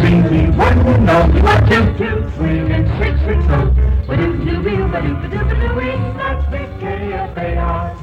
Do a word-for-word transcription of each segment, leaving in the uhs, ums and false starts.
three, one, no, one, two, two, three, and six, six, oh. Ba-doo-doo-wee, ba-doo-ba-doo-ba-doo-wee, that's the K F A R.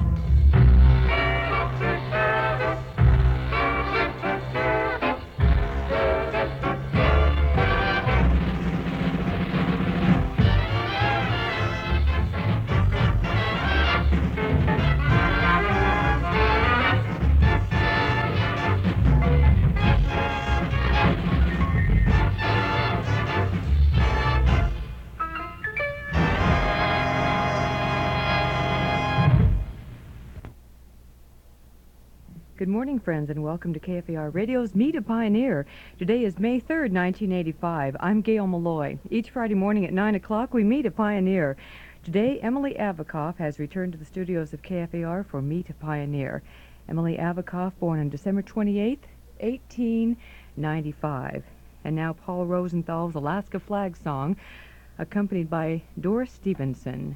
Good morning, friends, and welcome to K F A R Radio's Meet a Pioneer. Today is May third, nineteen eighty-five. I'm Gail Malloy. Each Friday morning at nine o'clock, we meet a pioneer. Today, Emily Avikoff has returned to the studios of K F A R for Meet a Pioneer. Emily Avikoff, born on December twenty-eighth, eighteen ninety-five. And now Paul Rosenthal's Alaska Flag Song, accompanied by Doris Stevenson.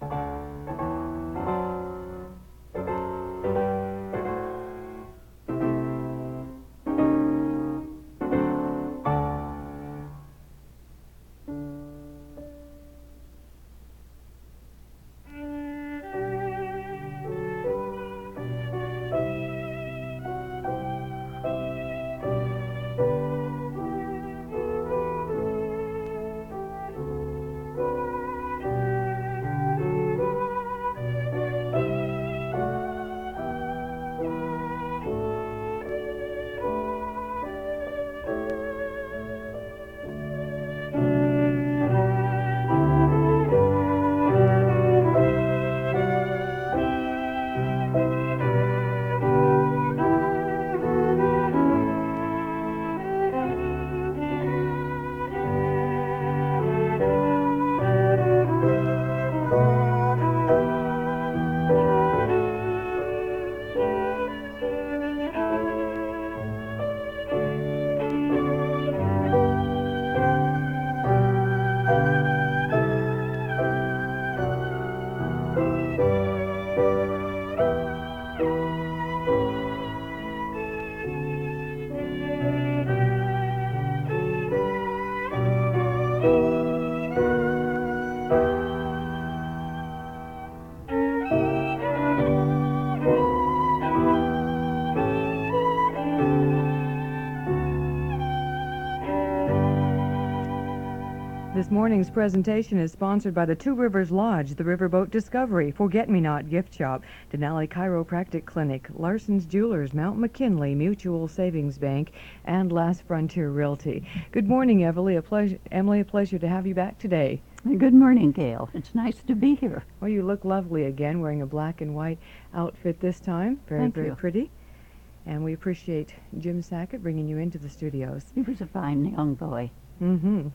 This morning's presentation is sponsored by the Two Rivers Lodge, the Riverboat Discovery, Forget-Me-Not Gift Shop, Denali Chiropractic Clinic, Larson's Jewelers, Mount McKinley Mutual Savings Bank, and Last Frontier Realty. Good morning, Emily. A pleasure, Emily, a pleasure to have you back today. Good morning, Gail. It's nice to be here. Well, you look lovely again, wearing a black and white outfit this time. Very, Thank very you. pretty. And we appreciate Jim Sackett bringing you into the studios. He was a fine young boy. Mm-hmm.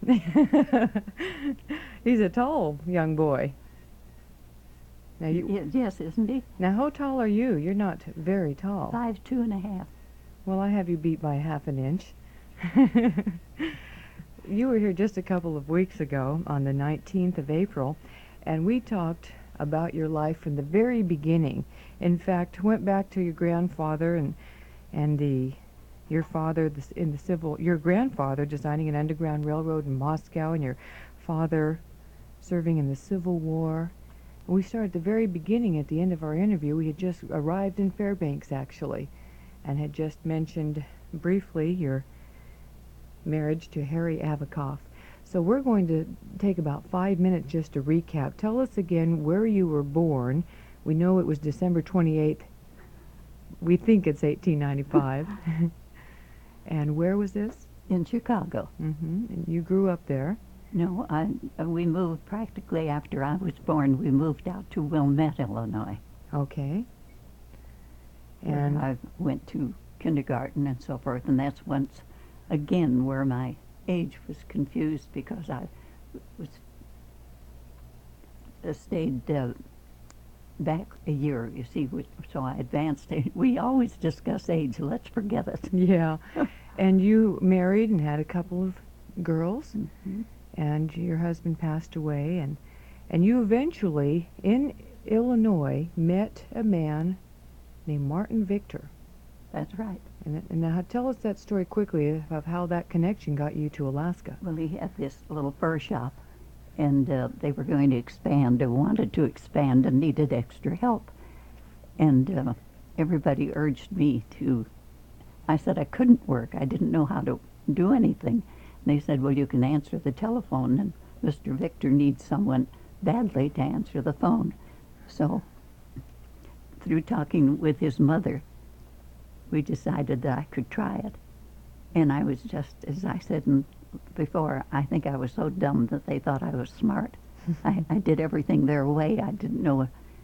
He's a tall young boy. Now, you, Y- yes, isn't he? now, how tall are you? You're not very tall. Five, two and a half. Well, I have you beat by half an inch. You were here just a couple of weeks ago on the nineteenth of April, and we talked about your life from the very beginning. In fact, went back to your grandfather and and the your father the, in the civil your grandfather designing an underground railroad in Moscow, and your father serving in the Civil War. We started at the very beginning. At the end of our interview, we had just arrived in Fairbanks, actually, and had just mentioned briefly your marriage to Harry Avikoff. So we're going to take about five minutes just to recap. Tell us again where you were born. We know it was December twenty-eighth. We think it's eighteen ninety-five. And where was this? In Chicago. Mm-hmm. And you grew up there. No, I, uh, we moved practically after I was born. We moved out to Wilmette, Illinois. Okay. where And I went to kindergarten and so forth, and that's once again where my age was confused because I was uh, stayed uh, back a year, you see, which, so I advanced. We always discuss age. Let's forget it. yeah. And you married and had a couple of girls, Mhm. and your husband passed away, and and you eventually in Illinois met a man named Martin Victor. That's right. And, and now tell us that story quickly of how that connection got you to Alaska. Well, he had this little fur shop, and uh, they were going to expand, or wanted to expand, and needed extra help. And uh, everybody urged me to, I said I couldn't work. I didn't know how to do anything. And they said, well, you can answer the telephone, and Mister Victor needs someone badly to answer the phone. So through talking with his mother, we decided that I could try it. And I was just, as I said in, before, I think I was so dumb that they thought I was smart. I, I did everything their way. I didn't know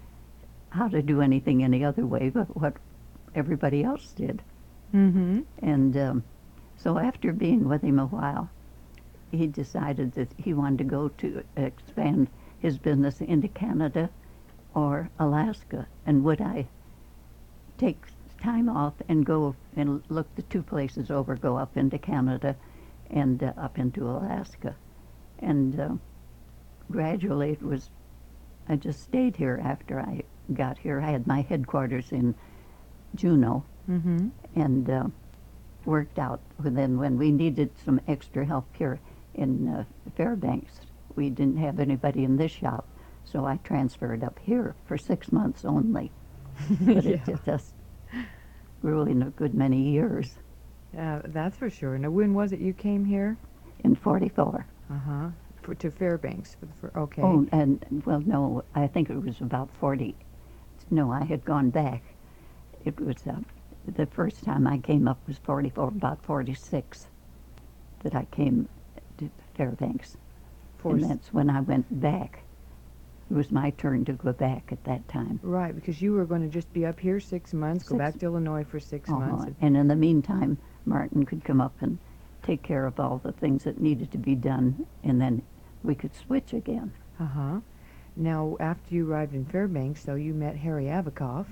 how to do anything any other way but what everybody else did. Mm-hmm. And um, so after being with him a while, he decided that he wanted to go to expand his business into Canada or Alaska. And would I take time off and go and look the two places over, go up into Canada and uh, up into Alaska. And uh, gradually it was, I just stayed here after I got here. I had my headquarters in Juneau, Mm-hmm. and uh, worked out. Then when we needed some extra help here in uh, Fairbanks, we didn't have anybody in this shop, so I transferred up here for six months only. But Yeah. it just grew in a good many years. Yeah, that's for sure. Now, when was it you came here? In forty-four. Uh-huh. For, to Fairbanks. For the, for, okay. Oh, and, well, no, I think it was about forty. No, I had gone back. It was, uh, the first time I came up was forty-four, about forty-six, that I came to Fairbanks. For And s- that's when I went back. It was my turn to go back at that time. Right, because you were going to just be up here six months, go Six- back to Illinois for 6 Uh-huh. months. and- And in the meantime, Martin could come up and take care of all the things that needed to be done, and then we could switch again. Uh-huh. Now, after you arrived in Fairbanks, though, you met Harry Avikoff.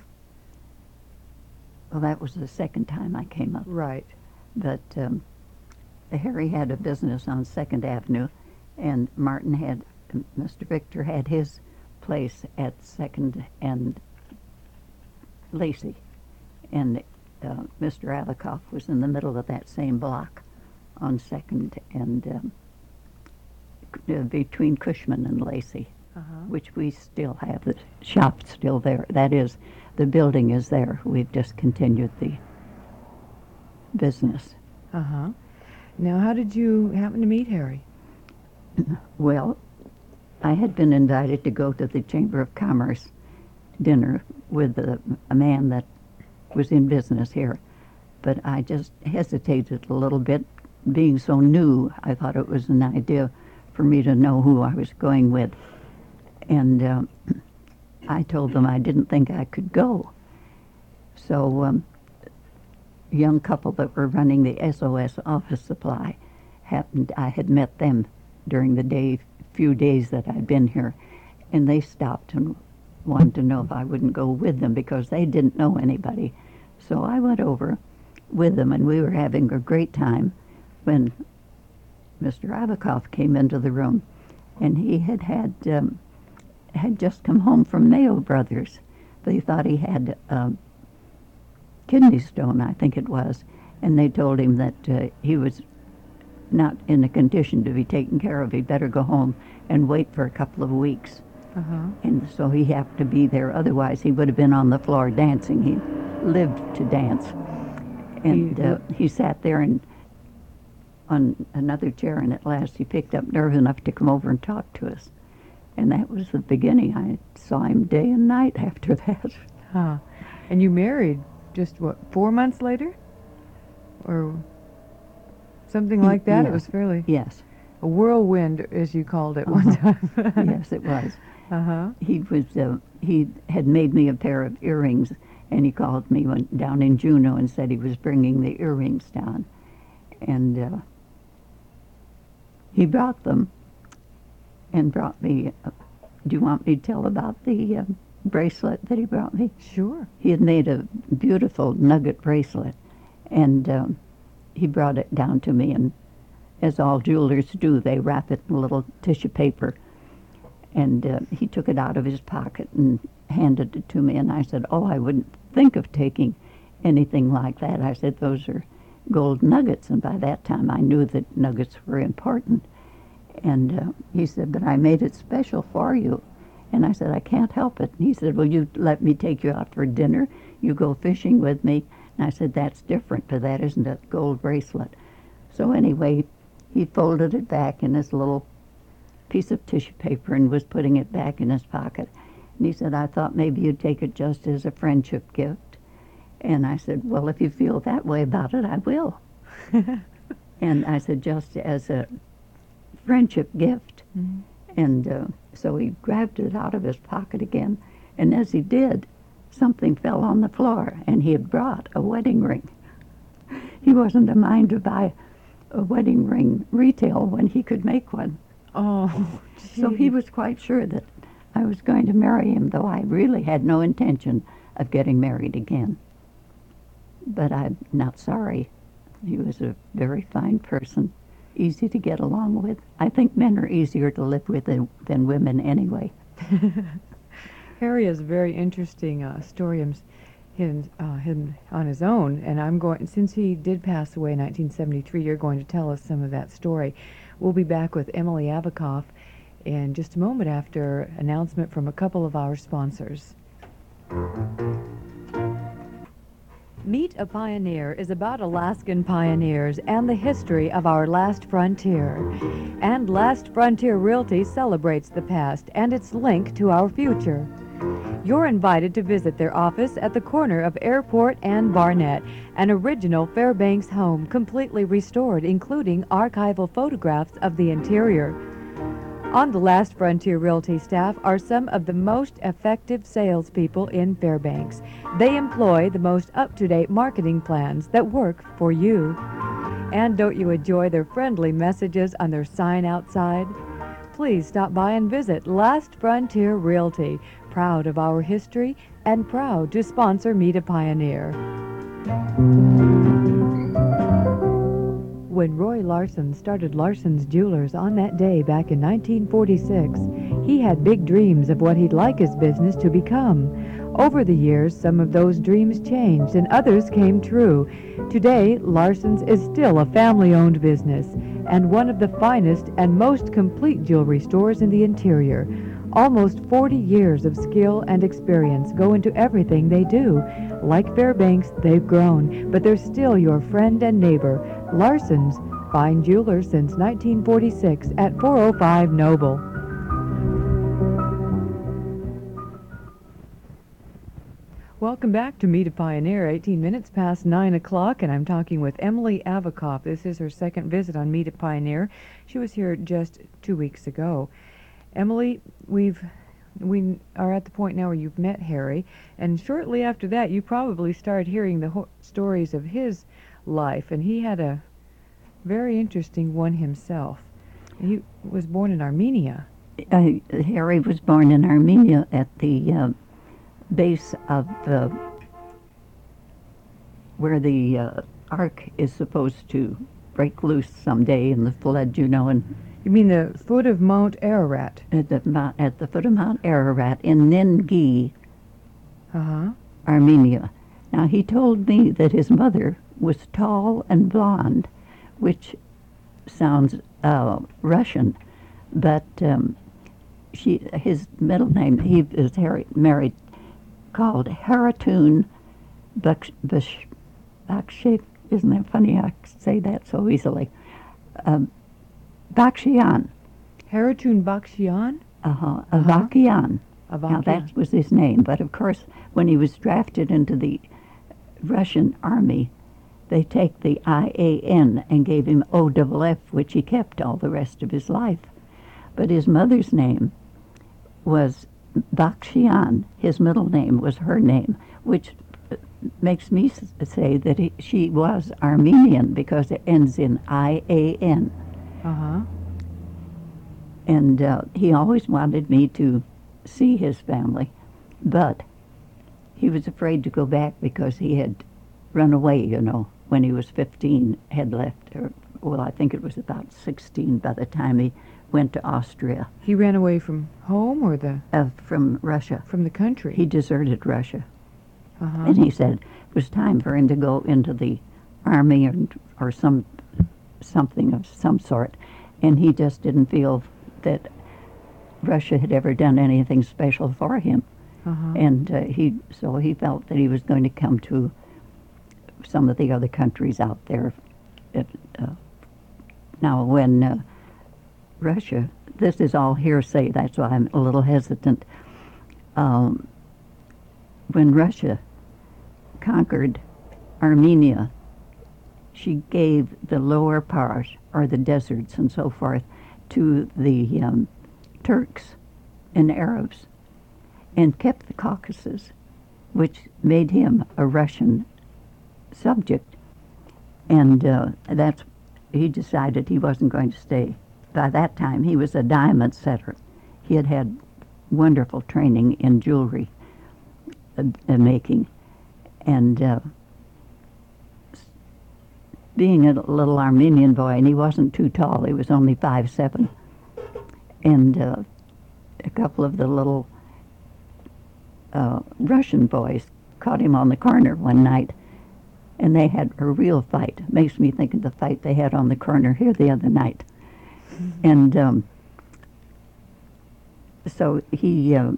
Well, that was the second time I came up. Right. But um, Harry had a business on Second Avenue, and Martin had, Mister Victor had his place at Second and Lacey, and uh, Mister Avikoff was in the middle of that same block on Second and um, c- uh, between Cushman and Lacey, Uh-huh. which we still have. The shop still there. That is, the building is there. We've just continued the business. Uh-huh. Now, how did you happen to meet Harry? Well, I had been invited to go to the Chamber of Commerce dinner with a, a man that was in business here, but I just hesitated a little bit. Being so new, I thought it was an idea for me to know who I was going with. And uh, I told them I didn't think I could go. So um, a young couple that were running the S O S office supply happened, I had met them during the day, few days that I'd been here, and they stopped and wanted to know if I wouldn't go with them because they didn't know anybody. So I went over with them, and we were having a great time when Mister Avikoff came into the room, and he had had um, had just come home from Mayo Brothers. They thought he had um, kidney stone, I think it was, and they told him that uh, he was not in a condition to be taken care of. He'd better go home and wait for a couple of weeks. Uh-huh. And so he happened to be there. Otherwise, he would have been on the floor dancing. He lived to dance. And He- uh, he sat there and on another chair, and at last he picked up nerve enough to come over and talk to us. And that was the beginning. I saw him day and night after that. Huh. And you married just, what, four months later? Or something Y- like that? It yeah. was fairly Yes, a whirlwind, as you called it one time. yes, it was. Uh-huh. He was. Uh, he had made me a pair of earrings, and he called me when, down in Juneau and said he was bringing the earrings down, and uh, he brought them, and brought me. Uh, do you want me to tell about the uh, bracelet that he brought me? Sure. He had made a beautiful nugget bracelet, and um, he brought it down to me, and as all jewelers do, they wrap it in a little tissue paper. And uh, he took it out of his pocket and handed it to me, and I said, oh, I wouldn't think of taking anything like that. I said, those are gold nuggets. And by that time, I knew that nuggets were important. And uh, he said, but I made it special for you. And I said, I can't help it. And he said, well, you let me take you out for dinner. You go fishing with me. And I said, that's different, but that isn't a gold bracelet. So anyway, he folded it back in his little piece of tissue paper and was putting it back in his pocket. And he said, I thought maybe you'd take it just as a friendship gift. And I said, well, if you feel that way about it, I will. And I said, just as a friendship gift. Mm-hmm. And uh, so he grabbed it out of his pocket again. And as he did, something fell on the floor, and he had brought a wedding ring. He wasn't a mind to buy a wedding ring retail when he could make one. Oh, So he gee. was quite sure that I was going to marry him, though I really had no intention of getting married again. But I'm not sorry. He was a very fine person, easy to get along with. I think men are easier to live with than, than women anyway. Harry has a very interesting uh, story him, him, uh, him on his own, and I'm going, since he did pass away in nineteen seventy-three, you're going to tell us some of that story. We'll be back with Emily Avakoff in just a moment after announcement from a couple of our sponsors. Meet a Pioneer is about Alaskan pioneers and the history of our last frontier. And Last Frontier Realty celebrates the past and its link to our future. You're invited to visit their office at the corner of Airport and Barnett, an original Fairbanks home completely restored, including archival photographs of the interior. On the Last Frontier Realty staff are some of the most effective salespeople in Fairbanks. They employ the most up-to-date marketing plans that work for you. And don't you enjoy their friendly messages on their sign outside? Please stop by and visit Last Frontier Realty, proud of our history and proud to sponsor Meet a Pioneer. When Roy Larson started Larson's Jewelers on that day back in nineteen forty-six, he had big dreams of what he'd like his business to become. Over the years, some of those dreams changed and others came true. Today, Larson's is still a family-owned business and one of the finest and most complete jewelry stores in the interior. Almost forty years of skill and experience go into everything they do. Like Fairbanks, they've grown, but they're still your friend and neighbor. Larson's, fine jewelers since nineteen forty-six at four oh five Noble. Welcome back to Meet a Pioneer, eighteen minutes past nine o'clock, and I'm talking with Emily Avakoff. This is her second visit on Meet a Pioneer. She was here just two weeks ago. Emily, we've we are at the point now where you've met Harry, and shortly after that you probably started hearing the ho- stories of his life, and he had a very interesting one himself. He was born in Armenia. Uh, Harry was born in Armenia at the uh, base of uh, where the uh, ark is supposed to break loose someday in the flood, you know, and You mean the foot of Mount Ararat? at the, mount, at the foot of Mount Ararat in Ningi, Uh-huh. Armenia. Now, he told me that his mother was tall and blonde, which sounds uh, Russian, but um, she his middle name, he was Harry, married, called Haratun Baksh, Baksh, Bakshev. Isn't that funny? I say that so easily. Um, Bakshian, Haratun Bakshian? uh-huh, Avakian. Now, Avakian. that was his name, but of course, when he was drafted into the Russian army, they take the I A N and gave him O F F, which he kept all the rest of his life. But his mother's name was Bakshian. His middle name was her name, which makes me s- say that he, she was Armenian because it ends in I A N. Uh-huh. And uh, he always wanted me to see his family, but he was afraid to go back because he had run away, you know, when he was fifteen, had left, or, well, I think it was about sixteen by the time he went to Austria, He ran away from home or the uh, from Russia. from the country? He deserted Russia. uh-huh. And he said, was time for him to go into the army or, or some something of some sort, and he just didn't feel that Russia had ever done anything special for him. Uh-huh. And uh, he so he felt that he was going to come to some of the other countries out there. It, uh, now, when uh, Russia, this is all hearsay, that's why I'm a little hesitant. Um, when Russia conquered Armenia, she gave the lower part, or the deserts and so forth, to the um, Turks and Arabs, and kept the Caucasus, which made him a Russian subject. And uh, that's, he decided he wasn't going to stay. By that time, he was a diamond setter. He had had wonderful training in jewelry uh, uh, making. And uh, being a little Armenian boy, and he wasn't too tall, he was only five seven. And uh, a couple of the little uh, Russian boys caught him on the corner one night, and they had a real fight. Makes me think of the fight they had on the corner here the other night. Mm-hmm. And um, so he uh,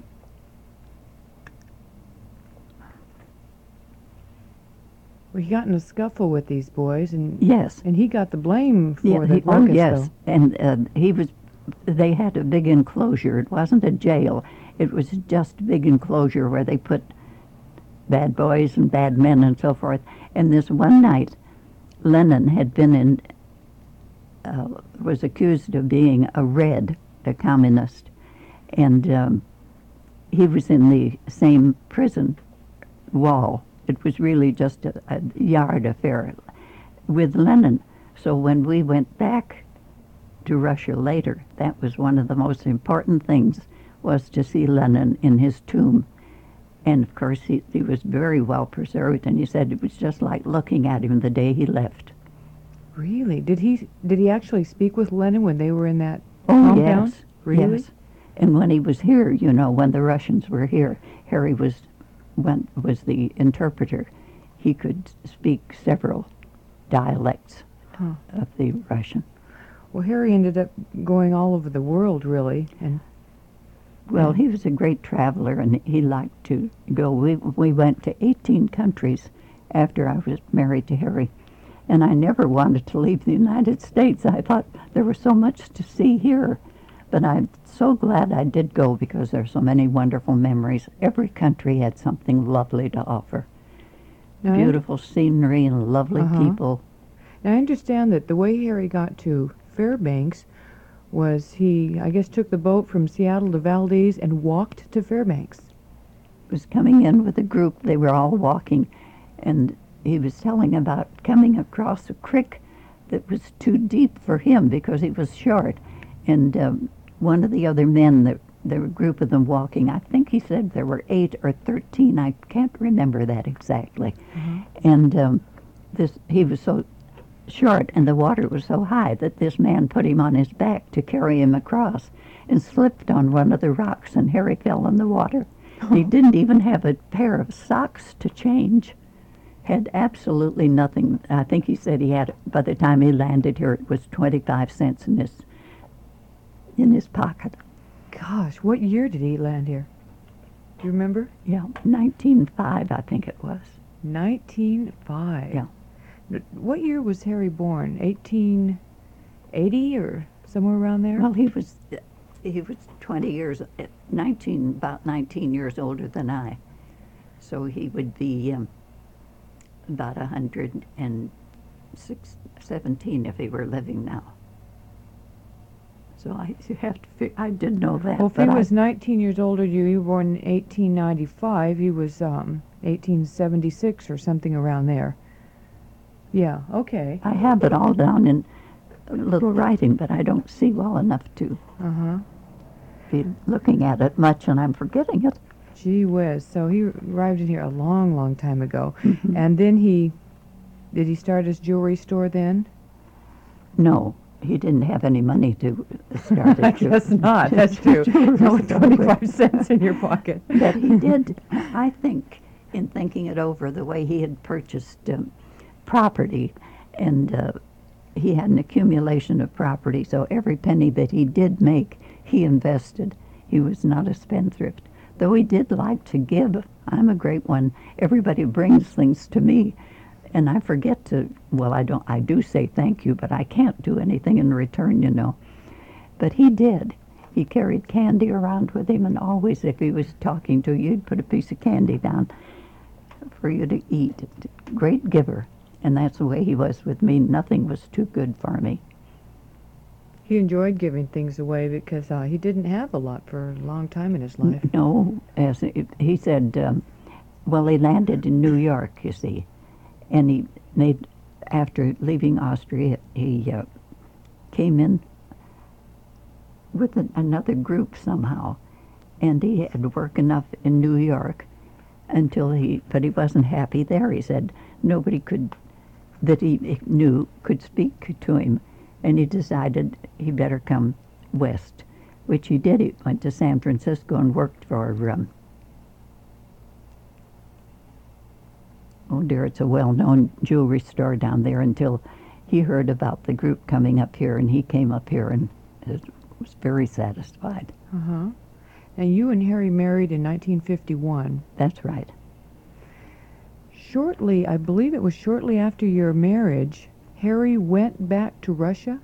Well, he got in a scuffle with these boys, and yes, and he got the blame for yeah, the he, oh ruckus, yes, though. and uh, he was. They had a big enclosure. It wasn't a jail. It was just a big enclosure where they put bad boys and bad men and so forth. And this one night, Lenin had been in, uh, was accused of being a Red, a communist, and um, he was in the same prison wall. It was really just a, a yard affair with Lenin. So when we went back to Russia later, that was one of the most important things, was to see Lenin in his tomb. And of course he, he was very well preserved, and he said it was just like looking at him the day he left. Really? Did he did he actually speak with Lenin when they were in that Oh compound? yes, Really? yes. And when he was here, you know, when the Russians were here, Harry was when was the interpreter. He could speak several dialects Huh. of the Russian. Well, Harry ended up going all over the world, really, and Well, he was a great traveler, and he liked to go. We we went to eighteen countries after I was married to Harry, and I never wanted to leave the United States. I thought there was so much to see here, but I'm so glad I did go because there are so many wonderful memories. Every country had something lovely to offer. Now, I- Beautiful scenery and lovely Uh-huh. people. Now, I understand that the way Harry got to Fairbanks was he, I guess, took the boat from Seattle to Valdez and walked to Fairbanks. Was coming in with a group. They were all walking, and he was telling about coming across a creek that was too deep for him because he was short. And um, one of the other men, that there were a group of them walking, I think he said there were eight or thirteen. I can't remember that exactly. Mm-hmm. And um, this he was so short, and the water was so high that this man put him on his back to carry him across, and slipped on one of the rocks, and Harry fell in the water. He didn't even have a pair of socks to change. Had absolutely nothing. I think he said he had, by the time he landed here, it was twenty-five cents in his in his pocket. Gosh, what year did he land here? Do you remember? Yeah, nineteen oh five, I think it was. nineteen oh five. Yeah. N- What year was Harry born? eighteen eighty or somewhere around there? Well, he was he was twenty years, nineteen, about nineteen years older than I. So he would be um, about a hundred and six, seventeen if he were living now. So I you have to. Fig- I did know that. Well, if but he I- was nineteen years older than you, you were born in eighteen ninety-five, he was um, eighteen seventy-six or something around there. Yeah, okay. I have it all down in a little writing, but I don't see well enough to Uh-huh. be looking at it much, and I'm forgetting it. Gee whiz. So he arrived in here a long, long time ago. Mhm. And then he, did he start his jewelry store then? No, he didn't have any money to start I a ju- guess not. That's true. jewelry No store with. twenty-five cents in your pocket. But he did, I think, in thinking it over, the way he had purchased um, property, and uh, he had an accumulation of property, so every penny that he did make, he invested. He was not a spendthrift, though he did like to give. I'm a great one. Everybody brings things to me, and I forget to, well, I don't, I do say thank you, but I can't do anything in return, you know. But he did. He carried candy around with him, and always if he was talking to you, he'd put a piece of candy down for you to eat. Great giver. And that's the way he was with me. Nothing was too good for me. He enjoyed giving things away because uh, he didn't have a lot for a long time in his life. No, as he he said, um, well, he landed in New York, you see, and he made, after leaving Austria, he uh, came in with an, another group somehow, and he had work enough in New York until he, but he wasn't happy there. He said nobody could, that he knew could speak to him, and he decided he better come west, which he did. He went to San Francisco and worked for, um, oh dear, it's a well-known jewelry store down there, until he heard about the group coming up here, and he came up here and was very satisfied. Uh-huh. And you and Harry married in nineteen fifty-one. That's right. Shortly, I believe it was shortly after your marriage, Harry went back to Russia?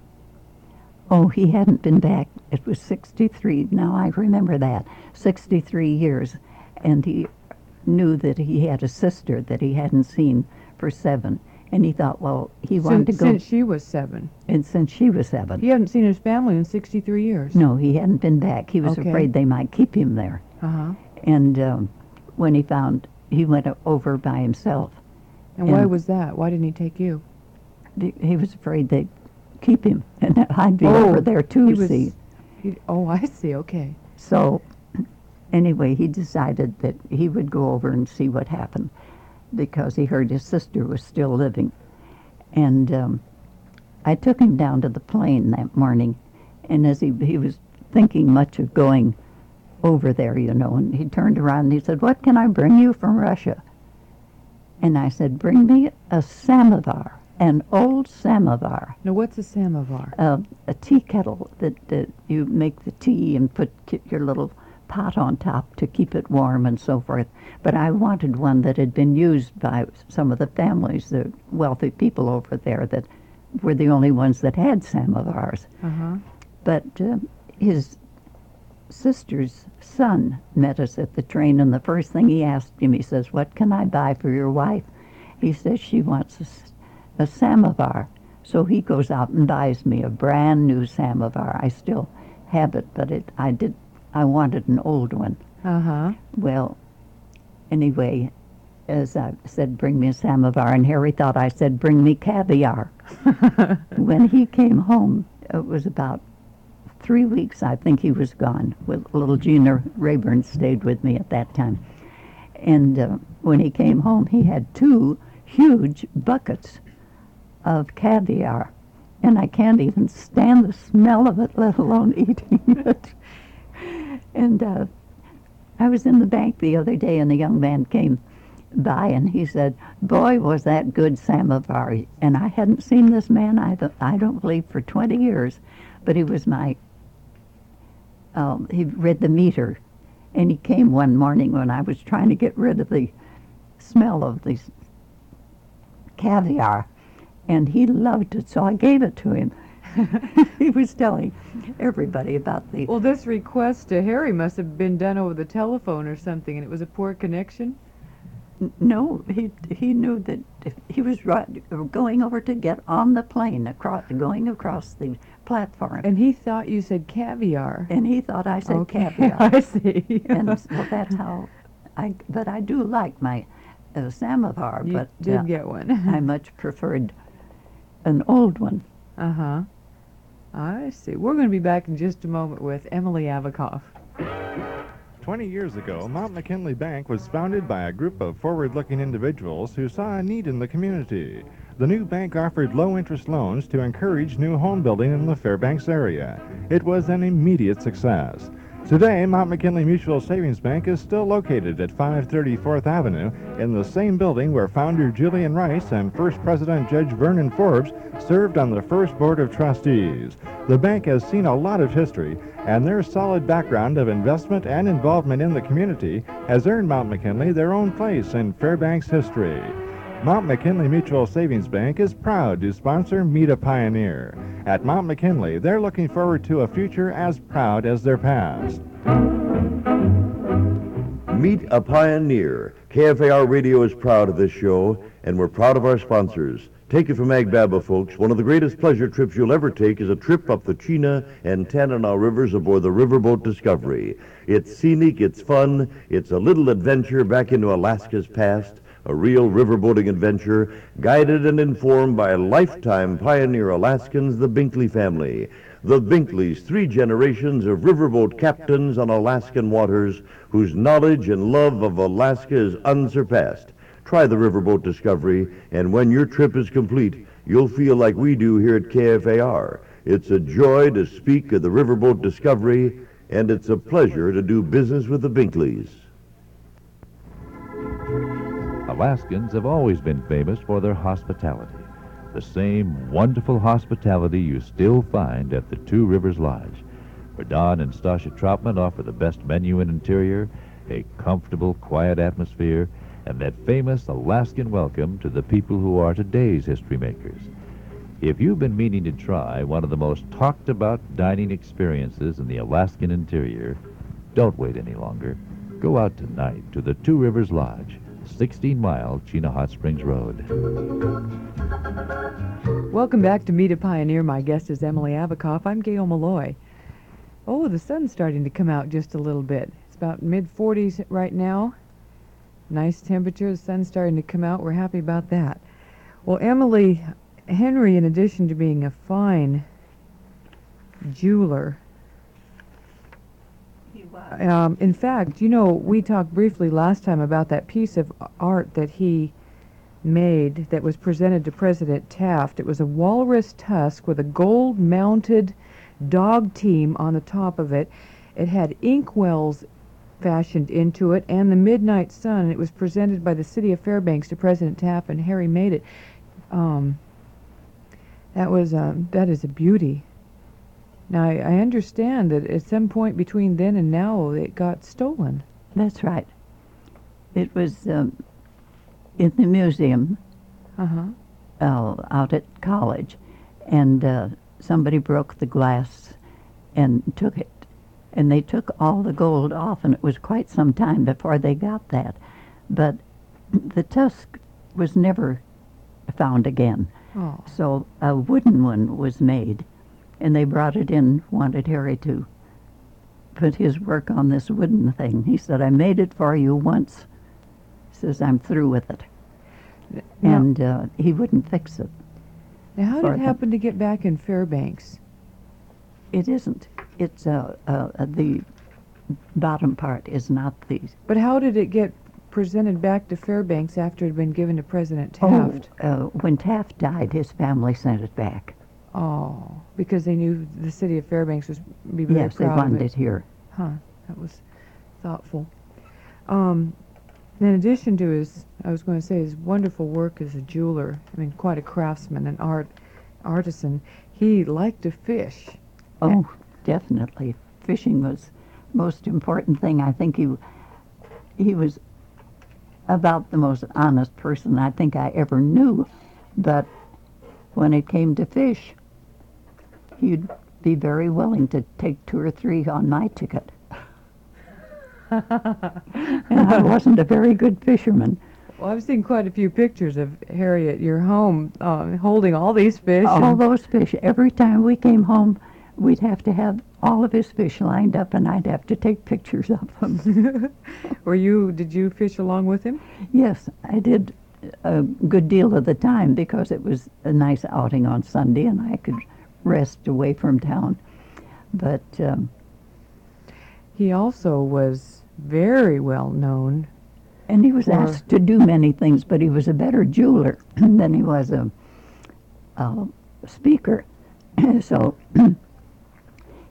Oh, he hadn't been back. It was sixty-three. Now I remember that. sixty-three years. And he knew that he had a sister that he hadn't seen for seven. And he thought, well, he wanted since, to go. Since she was seven. And since she was seven. He hadn't seen his family in sixty-three years. No, he hadn't been back. He was Okay. afraid they might keep him there. Uh-huh. And um, when he found, he went over by himself. And why And- was that? Why didn't he take you? He he was afraid they'd keep him. And that I'd be Oh, over there too, he was- see. He, oh, I see. Okay. So anyway, he decided that he would go over and see what happened, because he heard his sister was still living. And um, I took him down to the plane that morning, and as he, he was thinking much of going over there, you know, and he turned around and he said, "What can I bring you from Russia?" And I said, "Bring me a samovar, an old samovar, Now, what's a samovar? uh, a tea kettle that, that you make the tea and put ki- your little pot on top to keep it warm and so forth. But I wanted one that had been used by some of the families, the wealthy people over there that were the only ones that had samovars." Uh-huh. But uh, his sister's son met us at the train, and the first thing he asked him, he says, "What can I buy for your wife?" He says she wants a, s- a samovar. So he goes out and buys me a brand new samovar. I still have it, but it I did I wanted an old one. Uh-huh. Well, anyway, as I said, bring me a samovar, and Harry thought I said, bring me caviar. When he came home, it was about three weeks, I think he was gone. With little Gina Rayburn stayed with me at that time. And uh, when he came home, he had two huge buckets of caviar. And I can't even stand the smell of it, let alone eating it. And uh, I was in the bank the other day, and a young man came by, and he said, "Boy, was that good samovar." And I hadn't seen this man, I, th- I don't believe, for twenty years. But he was my, um, he read the meter. And he came one morning when I was trying to get rid of the smell of the caviar. And he loved it, so I gave it to him. He was telling everybody about the... Well, this request to Harry must have been done over the telephone or something, and it was a poor connection. N- No, he he knew that if he was right, going over to get on the plane, across, going across the platform. And he thought you said caviar. And he thought I said Okay, caviar. I see. And so that's how I... But I do like my uh, samovar, You but did uh, get one. I much preferred an old one. Uh-huh. I see. We're going to be back in just a moment with Emily Avikoff. Twenty years ago, Mount McKinley Bank was founded by a group of forward-looking individuals who saw a need in the community. The new bank offered low-interest loans to encourage new home building in the Fairbanks area. It was an immediate success. Today, Mount McKinley Mutual Savings Bank is still located at five thirty Fourth Avenue in the same building where founder Julian Rice and first president Judge Vernon Forbes served on the first board of trustees. The bank has seen a lot of history, and their solid background of investment and involvement in the community has earned Mount McKinley their own place in Fairbanks history. Mount McKinley Mutual Savings Bank is proud to sponsor Meet a Pioneer. At Mount McKinley, they're looking forward to a future as proud as their past. Meet a Pioneer. K F A R Radio is proud of this show, and we're proud of our sponsors. Take it from Agbaba, folks. One of the greatest pleasure trips you'll ever take is a trip up the Chena and Tanana rivers aboard the Riverboat Discovery. It's scenic, it's fun, it's a little adventure back into Alaska's past. A real riverboating adventure, guided and informed by lifetime pioneer Alaskans, the Binkley family. The Binkleys, three generations of riverboat captains on Alaskan waters, whose knowledge and love of Alaska is unsurpassed. Try the Riverboat Discovery, and when your trip is complete, you'll feel like we do here at K F A R. It's a joy to speak of the Riverboat Discovery, and it's a pleasure to do business with the Binkleys. Alaskans have always been famous for their hospitality. The same wonderful hospitality you still find at the Two Rivers Lodge, where Don and Stasha Troutman offer the best menu and interior, a comfortable, quiet atmosphere, and that famous Alaskan welcome to the people who are today's history makers. If you've been meaning to try one of the most talked about dining experiences in the Alaskan interior, don't wait any longer. Go out tonight to the Two Rivers Lodge, sixteen mile Chena Hot Springs Road. Welcome back to Meet a Pioneer. My guest is Emily Avikoff. I'm Gail Malloy. Oh, the sun's starting to come out just a little bit. It's about mid forties right now. Nice temperature. The sun's starting to come out. We're happy about that. Well, Emily, Henry, in addition to being a fine jeweler, Um, in fact, you know, we talked briefly last time about that piece of art that he made that was presented to President Taft. It was a walrus tusk with a gold-mounted dog team on the top of it. It had inkwells fashioned into it and the midnight sun. It was presented by the city of Fairbanks to President Taft, and Harry made it. Um, that was a, that is a beauty. Now, I, I understand that at some point between then and now, it got stolen. That's right. It was um, in the museum Uh-huh. uh, out at college, and uh, somebody broke the glass and took it. And they took all the gold off, and it was quite some time before they got that. But the tusk was never found again. Oh. So a wooden one was made, and they brought it in, wanted Harry to put his work on this wooden thing. He said, I made it for you once. He says, I'm through with it. Now, And uh, he wouldn't fix it. now how for did it them. happen to get back in Fairbanks? It isn't. It's uh, uh, the bottom part is not the... But how did it get presented back to Fairbanks after it had been given to President Taft? Oh, uh, when Taft died, his family sent it back. Oh, because they knew the city of Fairbanks was be very Yes, they proud wanted of it here. Huh, that was thoughtful. Um, in addition to his, I was going to say, his wonderful work as a jeweler, I mean, quite a craftsman, an art artisan, he liked to fish. Oh, definitely. Fishing was most important thing. I think he he was about the most honest person I think I ever knew. But when it came to fish, he'd be very willing to take two or three on my ticket. And I wasn't a very good fisherman. Well, I've seen quite a few pictures of Harry at your home uh, holding all these fish. All and- those fish. Every time we came home, we'd have to have all of his fish lined up, and I'd have to take pictures of them. Were you, did you fish along with him? Yes, I did a good deal of the time because it was a nice outing on Sunday and I could rest away from town. But um, He also was very well known. and he was For- asked to do many things, but he was a better jeweler than he was a, a speaker. So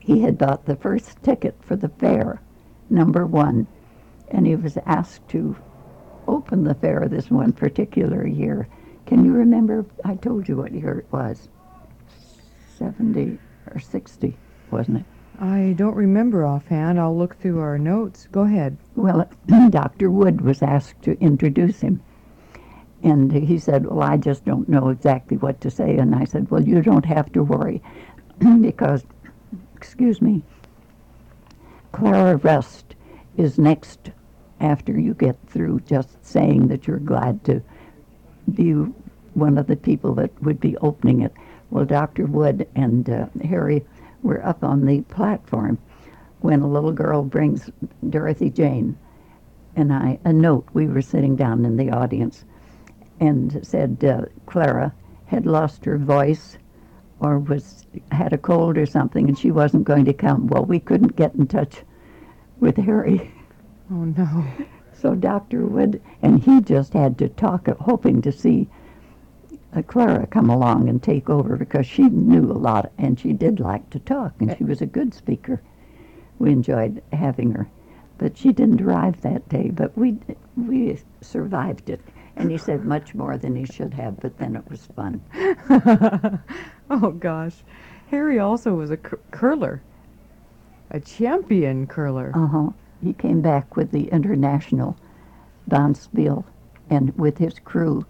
he had bought the first ticket for the fair, number one, and he was asked to open the fair this one particular year. Can you remember? I told you what year it was. seventy or sixty, wasn't it? I don't remember offhand. I'll look through our notes. Go ahead. Well, Doctor Wood was asked to introduce him. And he said, well, I just don't know exactly what to say. And I said, well, you don't have to worry because, excuse me, Clara Rust is next after you get through just saying that you're glad to be one of the people that would be opening it. Well, Doctor Wood and uh, Harry were up on the platform when a little girl brings Dorothy Jane and I a note. We were sitting down in the audience and said uh, Clara had lost her voice or was had a cold or something and she wasn't going to come. Well, we couldn't get in touch with Harry. Oh, no. So Doctor Wood, and he just had to talk, hoping to see uh, Clara come along and take over because she knew a lot and she did like to talk and she was a good speaker. We enjoyed having her. But she didn't arrive that day, but we we survived it. And he said much more than he should have, but then it was fun. Oh, gosh. Harry also was a cur- curler, a champion curler. Uh-huh. He came back with the International Bonspiel and with his crew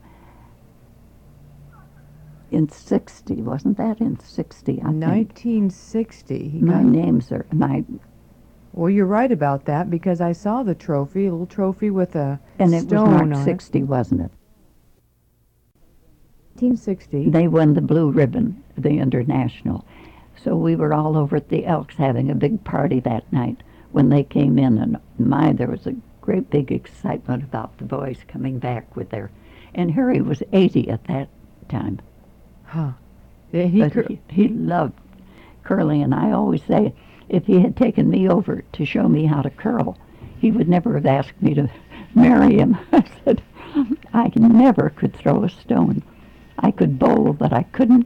in sixty, wasn't that in sixty, I think? nineteen sixty. He My got, names are, my, well, you're right about that because I saw the trophy, a little trophy with a and it was stone marked on sixty, wasn't it? it. nineteen sixty. They won the blue ribbon, the International. So we were all over at the Elks having a big party that night when they came in, and my, there was a great big excitement about the boys coming back with their, and Harry was eighty at that time. Huh. Yeah, he But cur- he, he loved curling, and I always say, if he had taken me over to show me how to curl, he would never have asked me to marry him. I said, I never could throw a stone. I could bowl, but I couldn't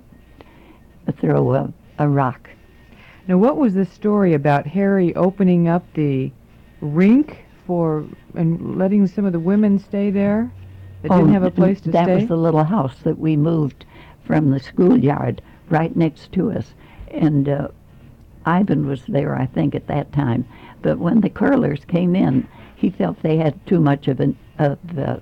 throw a, a rock. Now, what was the story about Harry opening up the rink for and letting some of the women stay there that didn't have a place to that stay? was the little house that we moved from the schoolyard right next to us. And uh, Ivan was there, I think, at that time. But when the curlers came in, he felt they had too much of an of, uh,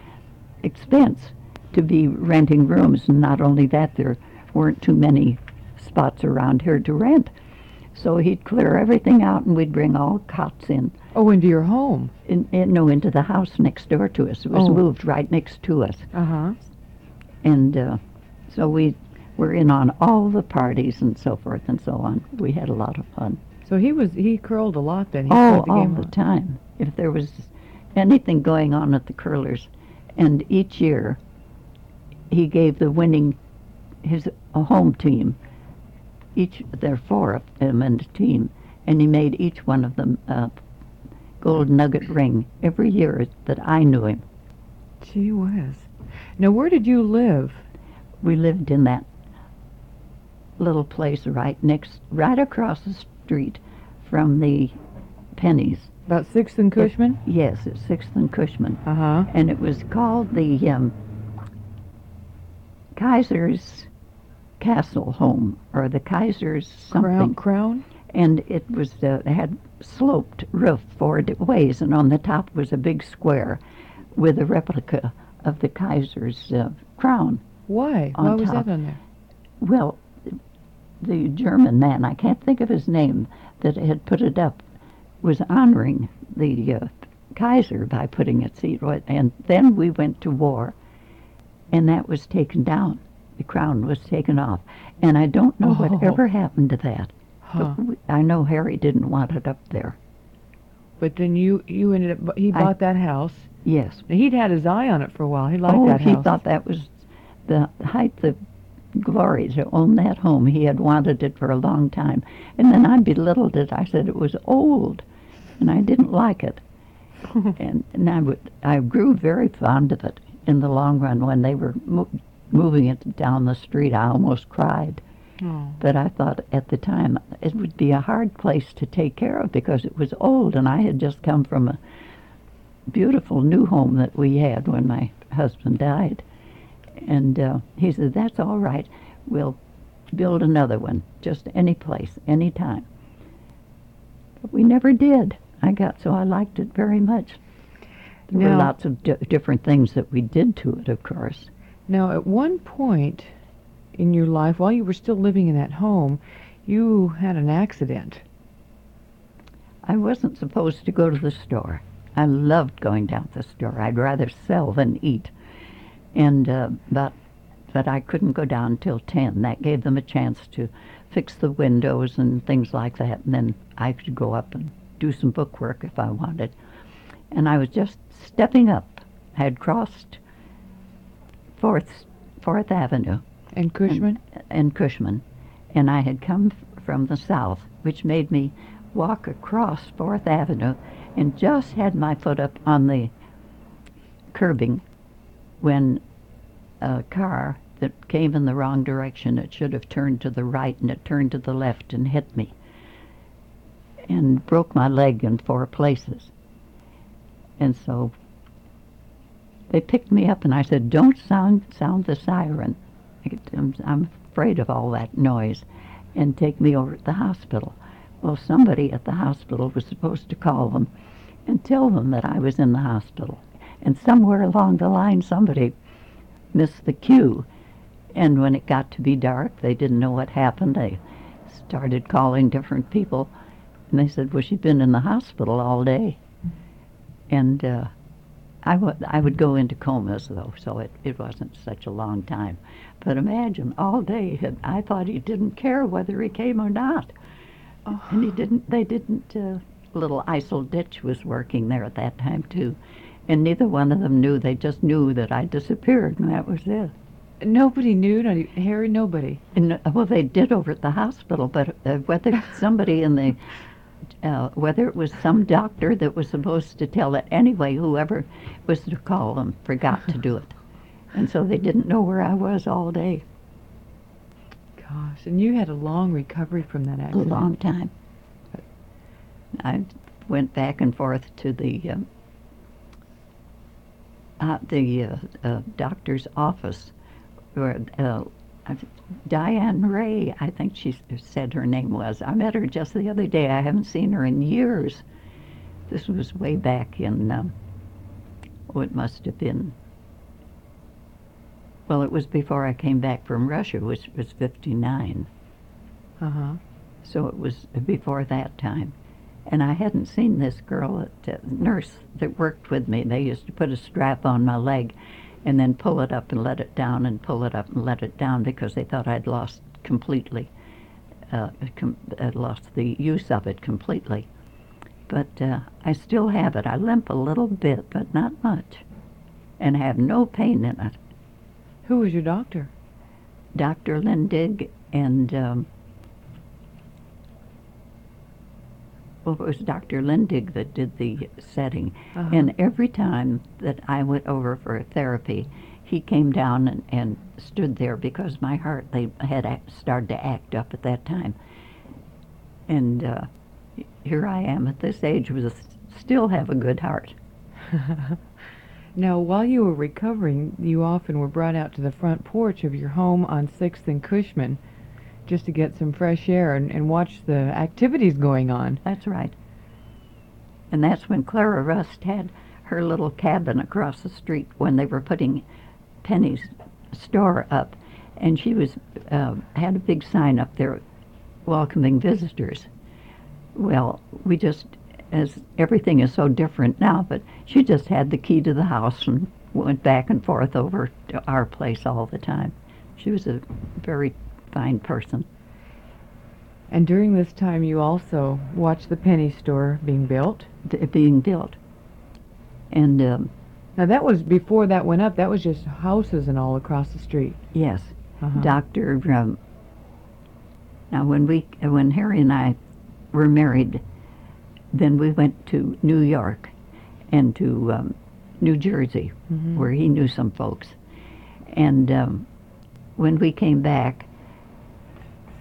expense to be renting rooms. And not only that, there weren't too many spots around here to rent. So he'd clear everything out and we'd bring all cots in. Oh, into your home. In, in, no, into the house next door to us. It was Oh. moved right next to us. Uh-huh. And uh, so we were in on all the parties and so forth and so on. We had a lot of fun. So he was, he curled a lot then. He Oh, played the all game the on. time. If there was anything going on at the curlers. And each year he gave the winning, his a home team, each, there are four of them in the team, and he made each one of them a gold nugget ring every year that I knew him. Gee whiz. Now, where did you live? We lived in that little place right next, right across the street from the Pennies. About sixth and Cushman? Yes, it's Sixth and Cushman. Uh-huh. And it was called the um, Kaiser's Castle Home, or the Kaiser's something. Crown? Crown? And it was uh, had sloped roof four d- ways, and on the top was a big square with a replica of the Kaiser's uh, crown. Why? On Why was top. that on there? Well, the German man, I can't think of his name, that had put it up, was honoring the uh, Kaiser by putting it, see, right, and then we went to war, and that was taken down. The crown was taken off, and I don't know Oh. whatever happened to that. Huh. But we, I know Harry didn't want it up there. But then you, you ended up, he I- bought that house. Yes. Now, he'd had his eye on it for a while. He liked oh, that he house. thought that was the height of glory to own that home. He had wanted it for a long time. And then I belittled it. I said it was old, and I didn't like it. and and I, would, I grew very fond of it in the long run. When they were mo- moving it down the street, I almost cried. Oh. But I thought at the time it would be a hard place to take care of because it was old, and I had just come from a beautiful new home that we had when my husband died. And uh, he said, "That's all right. We'll build another one, just any place, any time." But we never did. I got so I liked it very much. There were Now- lots of di- different things that we did to it, of course. Now, at one point in your life, while you were still living in that home, you had an accident. I wasn't supposed to go to the store. I loved going down to the store. I'd rather sell than eat. And uh, but but I couldn't go down till ten. That gave them a chance to fix the windows and things like that. And then I could go up and do some book work if I wanted. And I was just stepping up. I had crossed Fourth Fourth Avenue And Cushman? and Cushman, and I had come f- from the south, which made me walk across Fourth Avenue and just had my foot up on the curbing when a car that came in the wrong direction, it should have turned to the right, and it turned to the left and hit me and broke my leg in four places. And so they picked me up, and I said, "Don't sound sound the siren. I'm, I'm afraid of all that noise," and take me over to the hospital. Well, somebody at the hospital was supposed to call them and tell them that I was in the hospital. And somewhere along the line, somebody missed the cue. And when it got to be dark, they didn't know what happened. They started calling different people, and they said, "Well, she's been in the hospital all day." And uh, I would I would go into comas, though, so it, it wasn't such a long time. But imagine, all day, and I thought he didn't care whether he came or not. Oh. And he didn't, they didn't, uh, little Isel Ditch was working there at that time, too. And neither one of them knew. They just knew that I disappeared, and that was it. Nobody knew, not even, Harry, nobody. And, uh, well, they did over at the hospital, but uh, whether somebody in the, uh, whether it was some doctor that was supposed to tell it anyway, whoever was to call them forgot to do it. And so they didn't know where I was all day. Gosh, and you had a long recovery from that A accident. long time. I went back and forth to the um, uh, the uh, uh, doctor's office, where uh, I- Diane Ray, I think she s- said her name was. I met her just the other day. I haven't seen her in years. This was way back in, um, oh, it must have been, well, it was before I came back from Russia, which was fifty-nine. Uh-huh. So it was before that time. And I hadn't seen this girl, at, uh, nurse that worked with me. They used to put a strap on my leg and then pull it up and let it down and pull it up and let it down because they thought I'd lost completely, uh, com- uh, lost the use of it completely. But uh, I still have it. I limp a little bit, but not much, and have no pain in it. Who was your doctor? Doctor Lindig and, um, well, it was Doctor Lindig that did the setting. Uh-huh. And every time that I went over for therapy, he came down and, and stood there because my heart they had act, started to act up at that time. And uh, here I am at this age with a, still have a good heart. Now, while you were recovering, you often were brought out to the front porch of your home on sixth and Cushman just to get some fresh air and, and watch the activities going on. That's right. And that's when Clara Rust had her little cabin across the street when they were putting Penny's store up. And she was uh, had a big sign up there welcoming visitors. Well, we just, as everything is so different now, but she just had the key to the house and went back and forth over to our place all the time. She was a very fine person. And during this time, you also watched the penny store being built. d- being built. And um, Now, that was before that went up. That was just houses and all across the street. yes, Uh-huh. Doctor Um, now, when we, when Harry and I were married, then we went to New York and to um, New Jersey, Mhm. where he knew some folks. And um, when we came back,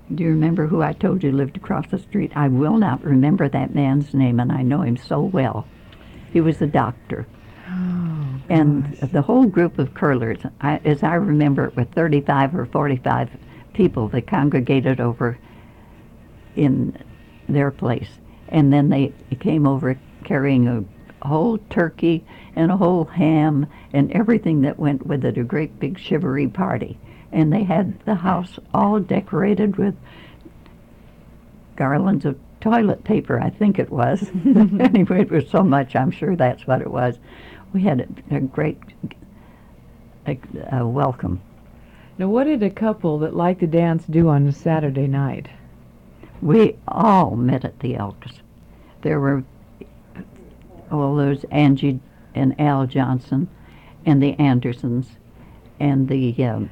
Do you remember who I told you lived across the street? I will not remember that man's name, and I know him so well. He was a doctor. Oh, And gosh. the whole group of curlers, I, as I remember it, were thirty-five or forty-five people that congregated over in their place. And then they came over carrying a whole turkey and a whole ham and everything that went with it, a great big shivery party. And they had the house all decorated with garlands of toilet paper, I think it was. Anyway, it was so much, I'm sure that's what it was. We had a, a great a, a welcome. Now, what did a couple that liked to dance do on a Saturday night? We all met at the Elks. There were, well, there was Angie and Al Johnson and the Andersons and the, um,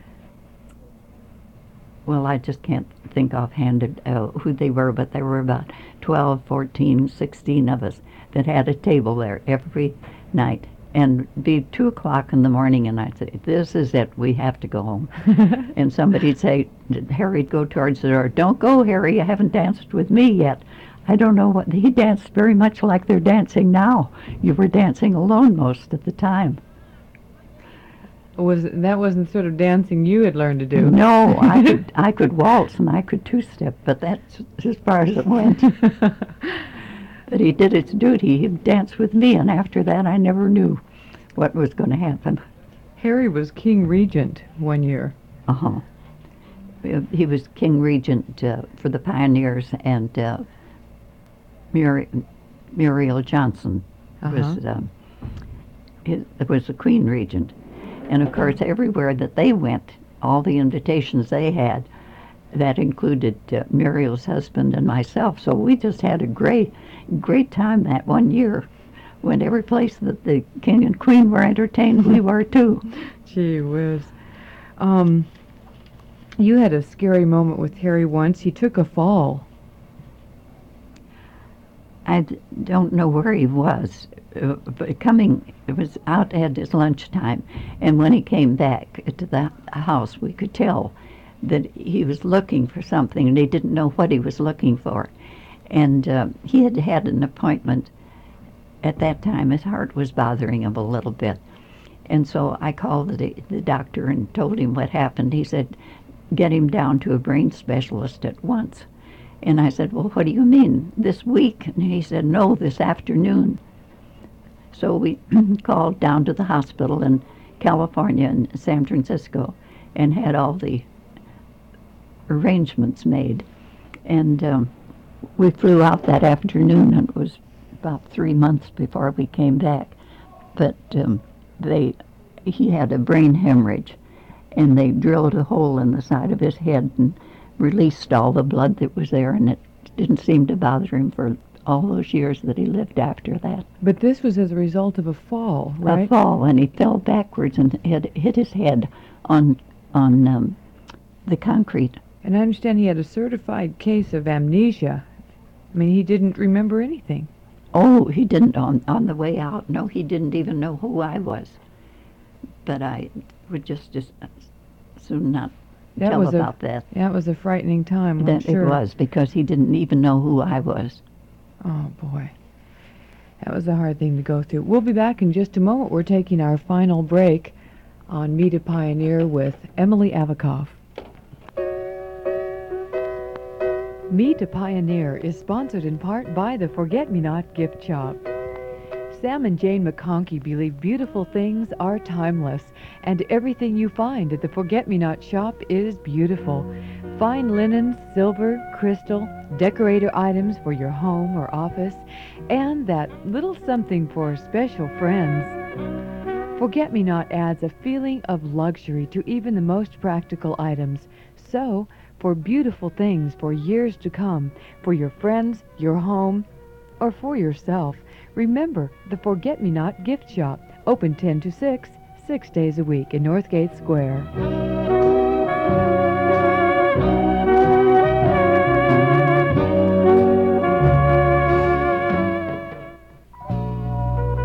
well, I just can't think offhand uh, who they were, but there were about twelve, fourteen, sixteen of us that had a table there every night. And it'd be two o'clock in the morning, and I'd say, this is it, we have to go home. And somebody'd say, Harry'd go towards the door, don't go, Harry, you haven't danced with me yet. I don't know what, he danced very much like they're dancing now. You were dancing alone most of the time. Was that wasn't sort of dancing you had learned to do? No, I could, I could waltz and I could two-step, but that's as far as it went. But he did his duty. He'd dance with me, and after that I never knew what was going to happen. Harry was King Regent one year. Uh-huh. He was King Regent uh, for the Pioneers, and uh, Mur- Muriel Johnson was, Uh-huh. um, his, was the Queen Regent. And of course, everywhere that they went, all the invitations they had, that included uh, Muriel's husband and myself. So we just had a great, great time that one year. Went every place that the king and queen were entertained, we were too. Gee whiz. Um, you had a scary moment with Harry once. He took a fall. I d- don't know where he was, uh, but coming, it was out at his lunchtime, and when he came back to the house, we could tell that he was looking for something, and he didn't know what he was looking for. And uh, he had had an appointment at that time. His heart was bothering him a little bit. And so I called the, the doctor and told him what happened. He said, get him down to a brain specialist at once. And I said, well, what do you mean, this week? And he said, no, this afternoon. So we called down to the hospital in California and San Francisco and had all the arrangements made. And um, we flew out that afternoon, and it was about three months before we came back. But um, they, he had a brain hemorrhage, and they drilled a hole in the side of his head and released all the blood that was there, and it didn't seem to bother him for all those years that he lived after that. But this was as a result of a fall, right? A fall, and he fell backwards and had hit his head on on um, the concrete. And I understand he had a certified case of amnesia. I mean, he didn't remember anything. Oh, he didn't on, on the way out. No, he didn't even know who I was. But I would just, just soon not That tell was a- about that. That was a frightening time, I'm That sure. it was, because he didn't even know who I was. Oh, boy. That was a hard thing to go through. We'll be back in just a moment. We're taking our final break on Meet a Pioneer with Emily Avikoff. Meet a Pioneer is sponsored in part by the Forget-Me-Not Gift Shop. Sam and Jane McConkey believe beautiful things are timeless, and everything you find at the Forget-Me-Not shop is beautiful. Fine linen, silver, crystal, decorator items for your home or office, and that little something for special friends. Forget-Me-Not adds a feeling of luxury to even the most practical items. So, for beautiful things for years to come, for your friends, your home, or for yourself, remember the Forget-Me-Not Gift Shop, open ten to six, six days a week in Northgate Square.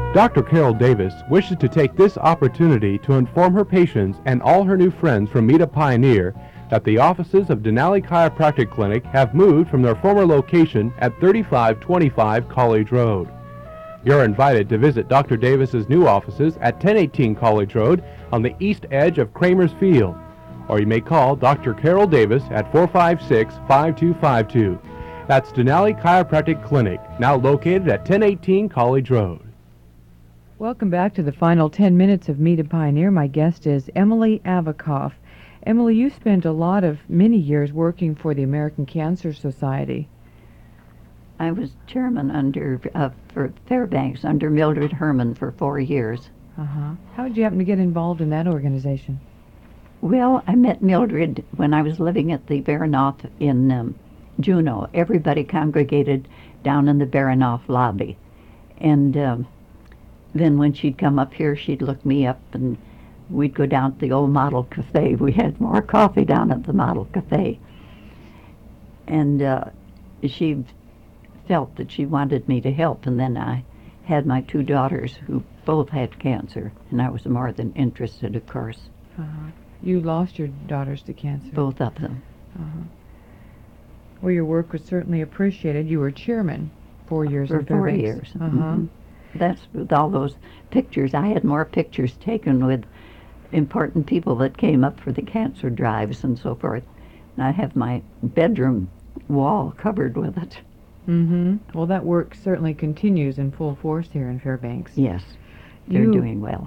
Doctor Carol Davis wishes to take this opportunity to inform her patients and all her new friends from Meet a Pioneer that the offices of Denali Chiropractic Clinic have moved from their former location at thirty-five twenty-five College Road. You're invited to visit Doctor Davis's new offices at ten eighteen College Road on the east edge of Kramer's Field, or you may call Doctor Carol Davis at four five six, five two five two. That's Denali Chiropractic Clinic, now located at ten eighteen College Road. Welcome back to the final ten minutes of Meet a Pioneer. My guest is Emily Avikoff. Emily, you spent a lot of many years working for the American Cancer Society. I was chairman under uh, for Fairbanks under Mildred Herman for four years. Uh-huh. How did you happen to get involved in that organization? Well, I met Mildred when I was living at the Baranoff in um, Juneau. Everybody congregated down in the Baranoff lobby. And um, then when she'd come up here, she'd look me up, and we'd go down to the old Model Cafe. We had more coffee down at the Model Cafe. And uh, she felt that she wanted me to help, and then I had my two daughters who both had cancer, and I was more than interested, of course. Uh-huh. You lost your daughters to cancer. Both of them. Uh-huh. Well, your work was certainly appreciated. You were chairman four years For in four Fairbanks. years. Uh-huh. Mhm. That's with all those pictures. I had more pictures taken with important people that came up for the cancer drives and so forth. And I have my bedroom wall covered with it. Mm-hmm. Well, that work certainly continues in full force here in Fairbanks. Yes, they're You- doing well.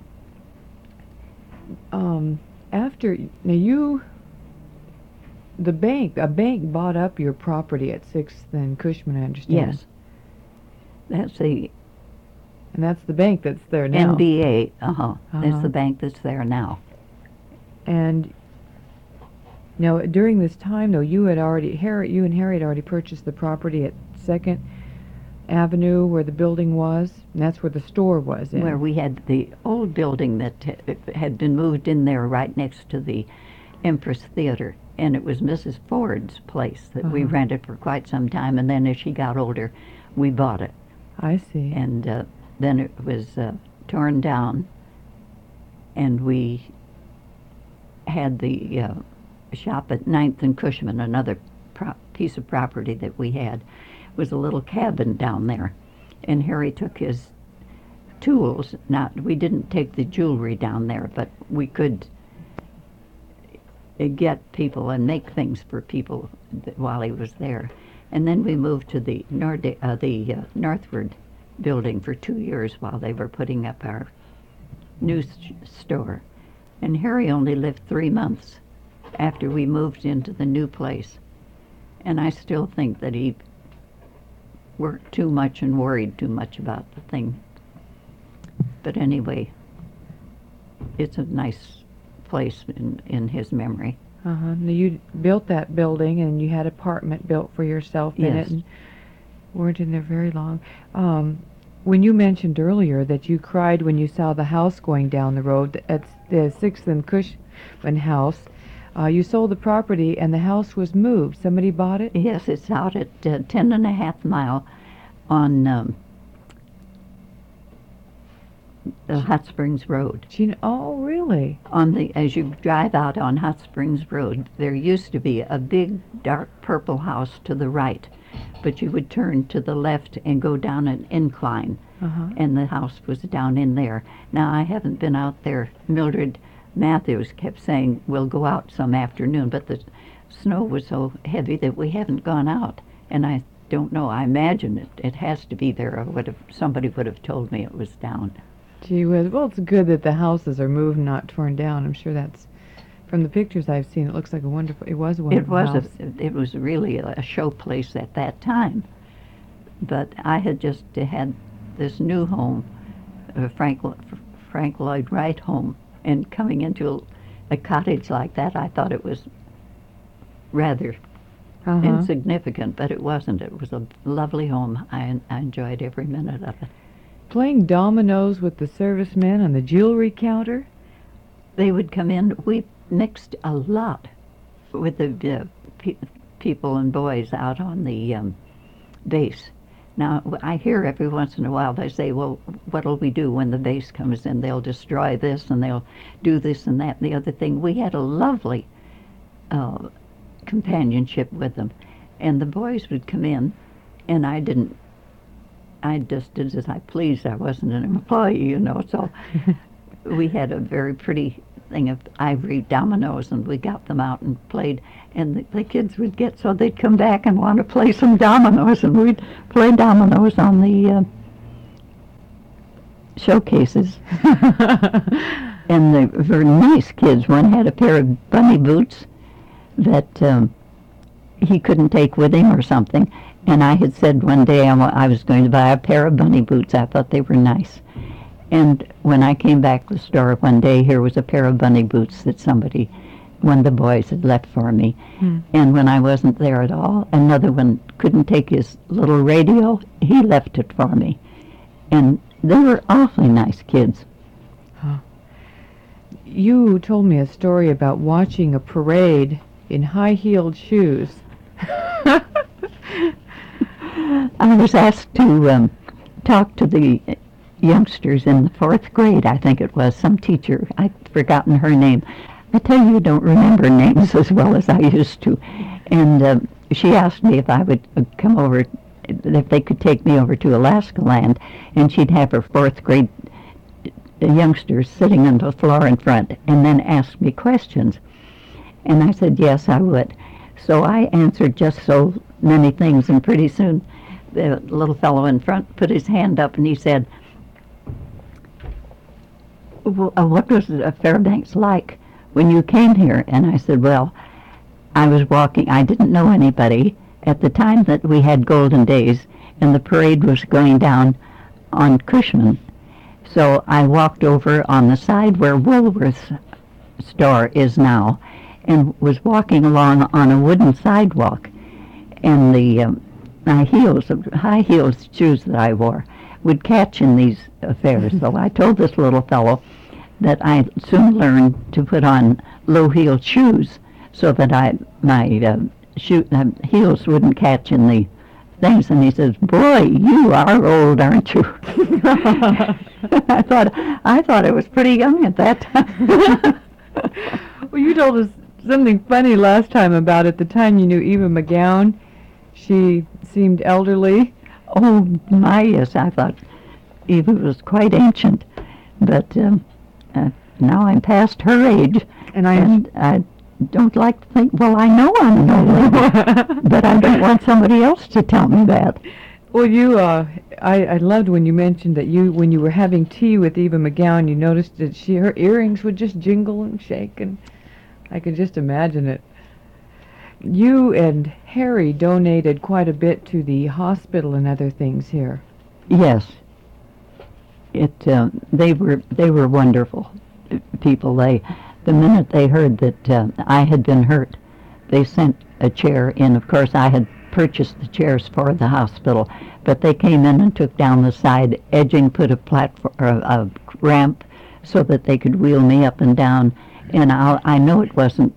Um, after, now you, the bank, a bank bought up your property at sixth and Cushman, I understand. Yes. That's the And that's the bank that's there now. N B A. Uh-huh. That's Uh-huh. the bank that's there now. And now, during this time, though, you had already, Harriet, you and Harriet already purchased the property at Second Avenue where the building was, and that's where the store was in. Where we had the old building that ha- had been moved in there right next to the Empress Theater. And it was Missus Ford's place that we Uh-huh. rented for quite some time. And then as she got older, we bought it. I see. And uh, then it was uh, torn down, and we had the uh, shop at Ninth and Cushman, another pro- piece of property that we had. It was a little cabin down there, and Harry took his tools. Not, we didn't take the jewelry down there, but we could uh, get people and make things for people th- while he was there. And then we moved to the Nord- uh, the uh, Northward building for two years while they were putting up our new s- store. And Harry only lived three months after we moved into the new place. And I still think that he worked too much and worried too much about the thing. But anyway, it's a nice place in, in his memory. Uh-huh. Now, you built that building, and you had an apartment built for yourself in Yes. it, and weren't in there very long. Um, when you mentioned earlier that you cried when you saw the house going down the road, at the Sixth and Cushman house, uh, you sold the property and the house was moved. Somebody bought it? Yes, it's out at uh, ten and a half mile on um, the Hot Springs Road. She, oh, really? On the, as you drive out on Hot Springs Road, there used to be a big dark purple house to the right, but you would turn to the left and go down an incline, Uh-huh. and the house was down in there. Now, I haven't been out there. Mildred Matthews kept saying, we'll go out some afternoon, but the snow was so heavy that we haven't gone out. And I don't know, I imagine it, it has to be there, or would have, somebody would have told me it was down. Gee whiz. Well, it's good that the houses are moved, not torn down. I'm sure that's, from the pictures I've seen, it looks like a wonderful, it was a It wonderful was house. a, it was really a show place at that time. But I had just had this new home, uh, Frank, Frank Lloyd Wright home, and coming into a, a cottage like that, I thought it was rather Uh-huh. insignificant, but it wasn't. It was a lovely home. I, I enjoyed every minute of it. Playing dominoes with the servicemen on the jewelry counter? They would come in. We mixed a lot with the uh, pe- people and boys out on the um, base. Now, w- I hear every once in a while they say, well, what'll we do when the base comes in? They'll destroy this and they'll do this and that and the other thing. We had a lovely uh, companionship with them. And the boys would come in, and I didn't, I just did as I pleased. I wasn't an employee, you know, so we had a very pretty thing of ivory dominoes, and we got them out and played. And the, the kids would get, so they'd come back and want to play some dominoes, and we'd play dominoes on the uh, showcases. And they were nice kids. One had a pair of bunny boots that um, he couldn't take with him or something. And I had said one day I, wa- I was going to buy a pair of bunny boots. I thought they were nice. And when I came back to the store one day, here was a pair of bunny boots that somebody, one of the boys had left for me. Hmm. And when I wasn't there at all, another one couldn't take his little radio. He left it for me. And they were awfully nice kids. You told me a story about watching a parade in high-heeled shoes. I was asked to um, talk to the youngsters in the fourth grade, I think it was, some teacher. I'd forgotten her name. I tell you, I don't remember names as well as I used to. And uh, she asked me if I would uh, come over, if they could take me over to Alaska Land, and she'd have her fourth grade youngsters sitting on the floor in front, and then ask me questions. And I said, yes, I would. So I answered just so many things, and pretty soon the little fellow in front put his hand up and he said, well, uh, what was uh, Fairbanks like when you came here? And I said, well, I was walking, I didn't know anybody at the time that we had Golden Days, and the parade was going down on Cushman. So I walked over on the side where Woolworth's store is now, and was walking along on a wooden sidewalk, and the um, my heels, high heels shoes that I wore, would catch in these affairs. So I told this little fellow that I soon learned to put on low-heeled shoes so that I my uh, shoe, uh, heels wouldn't catch in the things. And he says, "Boy, you are old, aren't you?" I thought I thought I was pretty young at that time. Well, you told us something funny last time about at the time you knew Eva McGowan. She seemed elderly. Oh, my, yes, I thought Eva was quite ancient. But um, uh, now I'm past her age, And I and I don't like to think, well, I know I'm an old lady, but I don't want somebody else to tell me that. Well, you, uh, I, I loved when you mentioned that you, when you were having tea with Eva McGowan, you noticed that she, her earrings would just jingle and shake, and I could just imagine it. You and Harry donated quite a bit to the hospital and other things here. Yes. It, uh, they were, they were wonderful uh, people. They, the minute they heard that uh, I had been hurt, they sent a chair in. Of course, I had purchased the chairs for the hospital, but they came in and took down the side edging, put a platform, or a, a ramp, so that they could wheel me up and down. And I'll, I know it wasn't,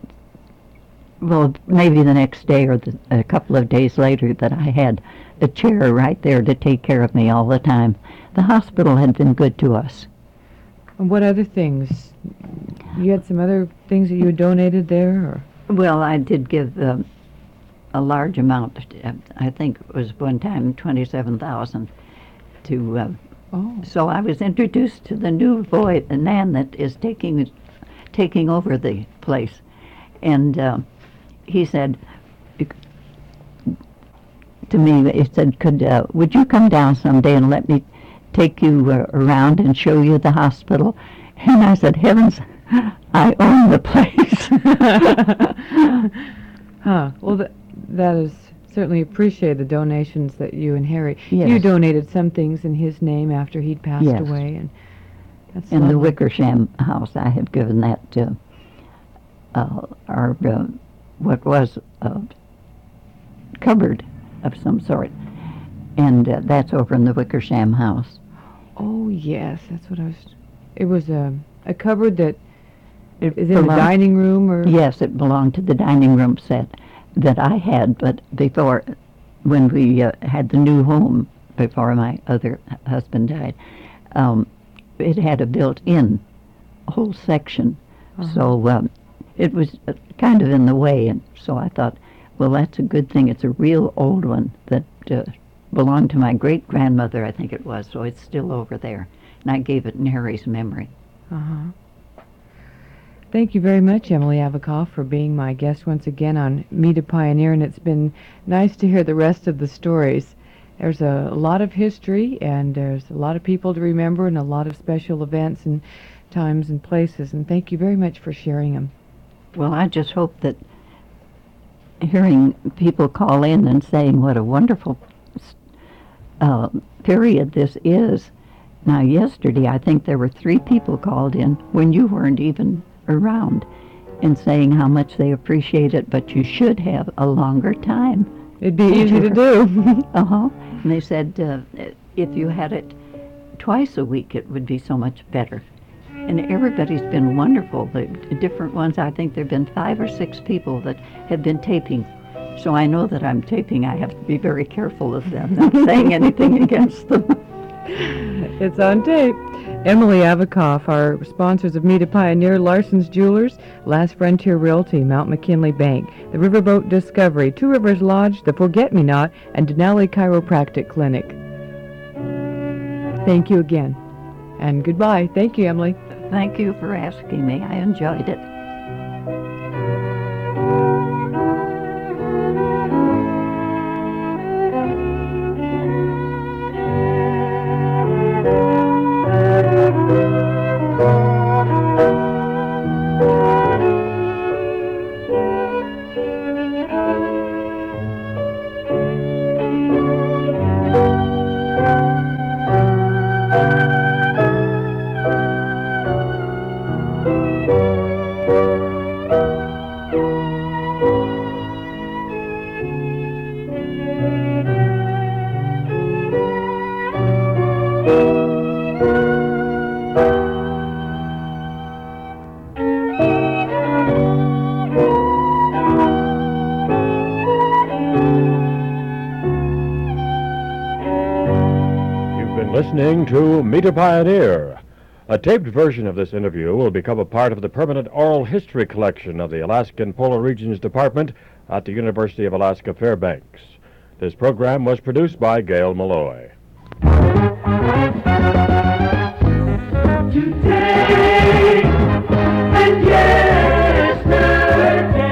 well, maybe the next day or the, a couple of days later that I had a chair right there to take care of me all the time. The hospital had been good to us. And what other things? You had some other things that you had donated there, or? Well, I did give um, a large amount. uh, I think it was one time twenty-seven thousand to. Uh, Oh. so I was introduced to the new boy, the man that is taking taking over the place, and uh, he said to me, he said, "Could uh, would you come down someday and let me take you uh, around and show you the hospital?" And I said, "Heavens, I own the place." Huh. Well, th- that is certainly appreciate the donations that you and Harry. You Yes. donated some things in his name after he'd passed Yes. away, and that's In the lovely. Wickersham house, I had given that to uh, our, uh, what was a cupboard of some sort. And uh, that's over in the Wickersham house. Oh yes, that's what I was. It was a a cupboard that It is in the belonged- dining room, or Yes, it belonged to the dining room set that I had, but before when we uh, had the new home before my other husband died, um, it had a built-in whole section. Uh-huh. So um, it was uh, kind of in the way, and so I thought, well, that's a good thing. It's a real old one that uh, belonged to my great-grandmother, I think it was, so it's still over there. And I gave it in Harry's memory. Uh-huh. Thank you very much, Emily Avikoff, for being my guest once again on Meet a Pioneer, and it's been nice to hear the rest of the stories. There's a, a lot of history, and there's a lot of people to remember, and a lot of special events and times and places, and thank you very much for sharing them. Well, I just hope that hearing people call in and saying what a wonderful uh, period this is. Now, yesterday, I think there were three people called in when you weren't even around and saying how much they appreciate it, but you should have a longer time. It'd be easy to do. Uh-huh. And they said uh, if you had it twice a week, it would be so much better. And everybody's been wonderful. The different ones, I think there have been five or six people that have been taping. So I know that I'm taping. I have to be very careful of them, not saying anything against them. It's on tape. Emily Avikoff, our sponsors of Meet a Pioneer, Larson's Jewelers, Last Frontier Realty, Mount McKinley Bank, the Riverboat Discovery, Two Rivers Lodge, the Forget-Me-Not, and Denali Chiropractic Clinic. Thank you again. And goodbye. Thank you, Emily. Thank you for asking me. I enjoyed it. Listening to Meet a Pioneer. A taped version of this interview will become a part of the permanent oral history collection of the Alaskan Polar Regions Department at the University of Alaska Fairbanks. This program was produced by Gail Malloy. Today and yesterday,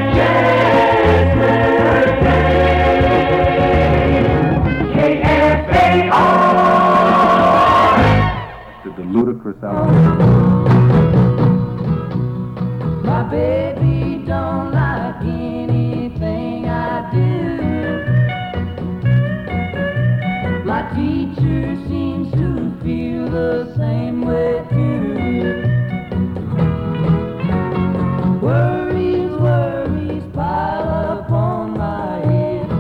yesterday, K F A R. The ludicrous outfit. My baby don't like anything I do. My teacher seems to feel the same way too. Worries, worries pile up on my head.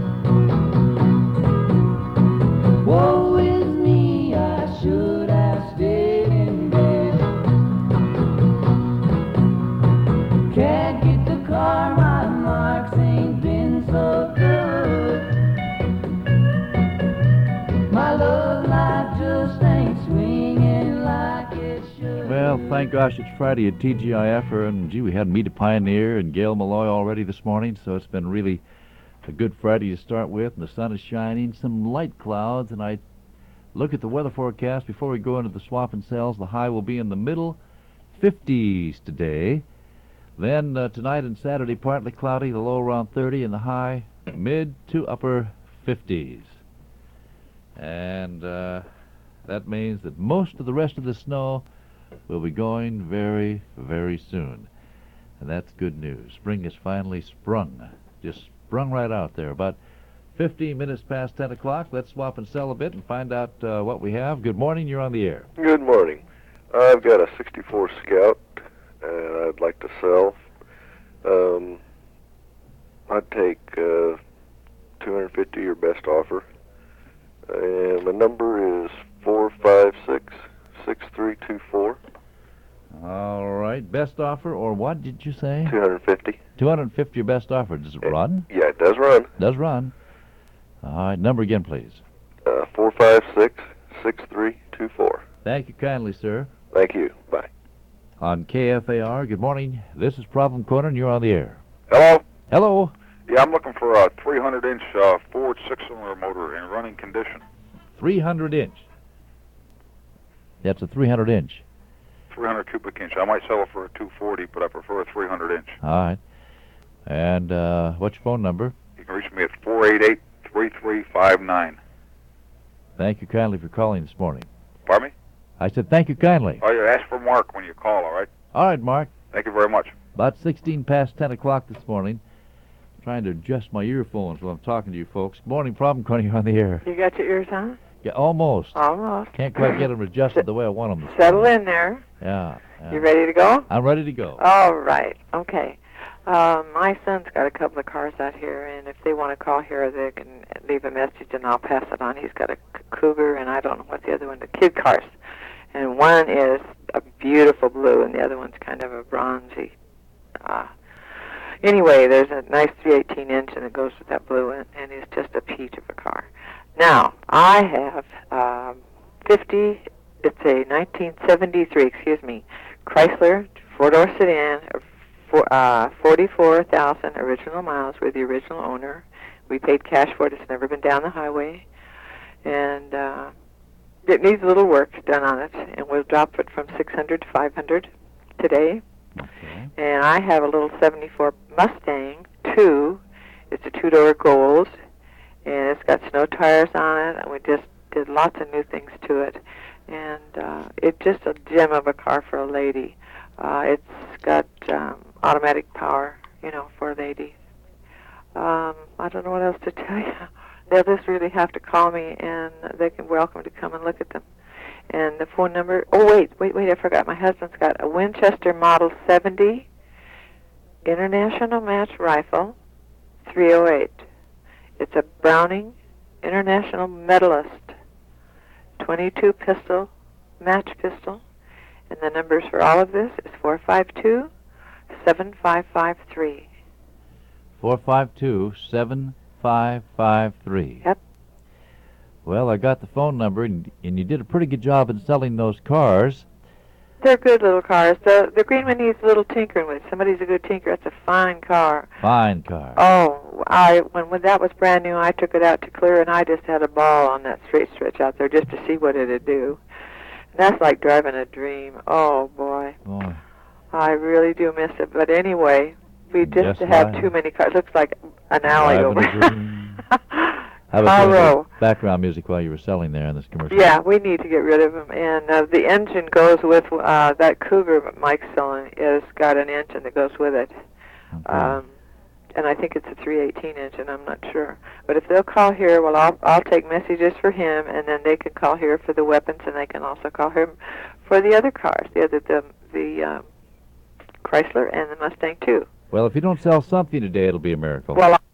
Woe is me, I should have stayed in bed. Can't get the car, my marks ain't been so good. My love life just ain't swinging like it should. Well, thank gosh it's Friday at T G I F, and gee, we had Meet a Pioneer and Gail Malloy already this morning, so it's been really a good Friday to start with, and the sun is shining, some light clouds, and I look at the weather forecast before we go into the swap and sales. The high will be in the middle fifties today. Then uh, tonight and Saturday, partly cloudy, the low around thirty, and the high mid to upper fifties. And uh, that means that most of the rest of the snow will be going very, very soon. And that's good news. Spring has finally sprung. Just sprung right out there. About fifteen minutes past ten o'clock. Let's swap and sell a bit and find out uh, what we have. Good morning. You're on the air. Good morning. I've got a sixty-four Scout, and I'd like to sell. Um, I'd take uh, two hundred fifty, your best offer. And the number is four five six, six three two four. All right. Best offer, or what did you say? two hundred fifty. two hundred fifty, your best offer. Does it run? Yeah, it does run. Does run. All right, number again, please. Uh, four five six, six three two four. Thank you kindly, sir. Thank you. Bye. On K F A R, good morning. This is Problem Corner, and you're on the air. Hello? Hello. Yeah, I'm looking for a three hundred inch uh, Ford six-cylinder motor in running condition. three hundred inch. That's a three hundred inch. three hundred cubic inch. I might sell it for a two forty, but I prefer a three hundred inch. All right. And uh, what's your phone number? You can reach me at four eight eight, three three five nine. Thank you kindly for calling this morning. Pardon me? I said thank you kindly. Oh, you ask for Mark when you call, all right? All right, Mark. Thank you very much. About sixteen past ten o'clock this morning. Trying to adjust my earphones while I'm talking to you folks. Morning, Problem Corner, you're on the air. You got your ears on? Yeah, almost. Almost. Can't quite get them adjusted the way I want them. Settle in there. Yeah, yeah. You ready to go? I'm ready to go. All right. Okay. Um, my son's got a couple of cars out here, and if they want to call here, they can leave a message, and I'll pass it on. He's got a Cougar, and I don't know what the other one, the kid cars. And one is a beautiful blue, and the other one's kind of a bronzy. Uh, anyway, there's a nice three eighteen inch, and it goes with that blue, and, and it's just a peach of a car. Now, I have um, fifty, it's a nineteen seventy-three, excuse me, Chrysler four-door sedan, for, uh, forty-four thousand original miles with the original owner. We paid cash for it. It's never been down the highway. And uh, it needs a little work done on it, and we'll drop it from six hundred to five hundred today. Okay. And I have a little seventy-four Mustang two. It's a two-door Gold, and it's got snow tires on it, and we just did lots of new things to it. And uh, it's just a gem of a car for a lady. Uh, it's got um, automatic power, you know, for a lady. Um, I don't know what else to tell you. They'll just really have to call me, and they can welcome to come and look at them. And the phone number, oh, wait, wait, wait, I forgot. My husband's got a Winchester Model seventy International Match Rifle, three oh eight. It's a Browning International Medalist, twenty-two pistol, match pistol. And the numbers for all of this is four five two, seven five five three. four five two, seven five five three. Yep. Well, I got the phone number, and, and you did a pretty good job in selling those cars. They're good little cars. The the green one needs a little tinkering with. Somebody's a good tinker. That's a fine car. Fine car. Oh, I when when that was brand new, I took it out to clear, and I just had a ball on that straight stretch out there just to see what it'd do. And that's like driving a dream. Oh boy. Boy. I really do miss it. But anyway, we just Just have like- too many cars. Looks like an alley Driving over. a dream. How about I'll putting roll. background music while you were selling there in this commercial? Yeah, we need to get rid of them. And uh, the engine goes with uh, that Cougar Mike's selling. Is got an engine that goes with it. Okay. Um, and I think it's a three eighteen engine. I'm not sure. But if they'll call here, well, I'll I'll take messages for him, and then they can call here for the weapons, and they can also call him for the other cars, the other the the um, Chrysler and the Mustang too. Well, if you don't sell something today, it'll be a miracle. Well.